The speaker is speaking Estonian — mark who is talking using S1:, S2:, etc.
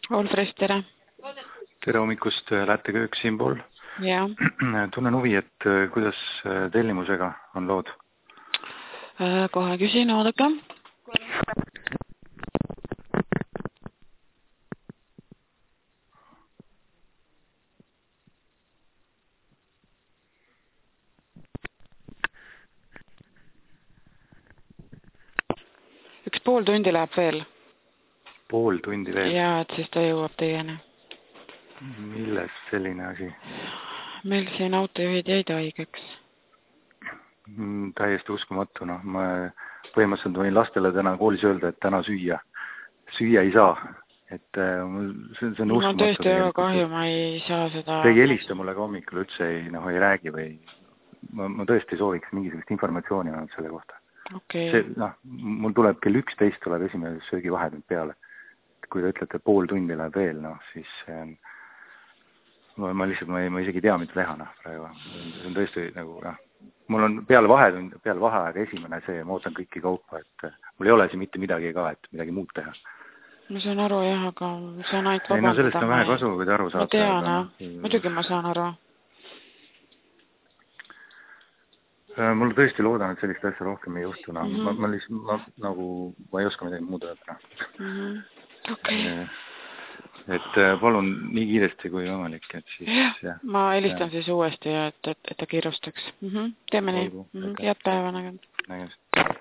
S1: Olfres, tere!
S2: Tere hommikust, Lätte köök siinpool.
S1: Ja.
S2: Tunnen huvi, et kuidas tellimusega on lood?
S1: Kohe küsin, oodake. Üks pool tundi läheb veel.
S2: Pool tundi veel?
S1: Ja, et siis ta jõuab teieni.
S2: Milles selline asi?
S1: Meil siin autojuhid jäid haigeks.
S2: Täiesti uskumatu. No, ma põhimõtteliselt võin lastele täna koolis öelda, et täna süüa ei saa. Et see on uskumatu.
S1: No tõesti väga kahju, ma ei saa seda...
S2: Te ei helista mulle ka hommikul üldse ei räägi või... Ma tõesti sooviks mingisugust informatsiooni ainult selle kohta.
S1: Okay.
S2: Mul tuleb kell 11 tuleb esimene söögivahed peale. Kui te ütlete pool tundi läheb veel, siis ma lihtsalt ma isegi ei tea, mida teha. See on tõesti nagu... Mul on peale vaheaega esimene see, ma ootan kõiki kaupa, et mul ei ole siin mitte midagi ka, et midagi muud teha.
S1: Ma saan aru jah, aga saan ainult vabandada.
S2: No sellest on vähe kasu, kui te aru saate.
S1: Ma tean, muidugi ma saan aru.
S2: Mul tõesti loodan, et sellist asja rohkem ei juhtu. Ma ei oska midagi muud öelda.
S1: Okay.
S2: Et palun nii kiiresti kui võimalik.
S1: Ma helistan siis uuesti, et ta kiirustaks. Teeme nii. Head päeva nägemist.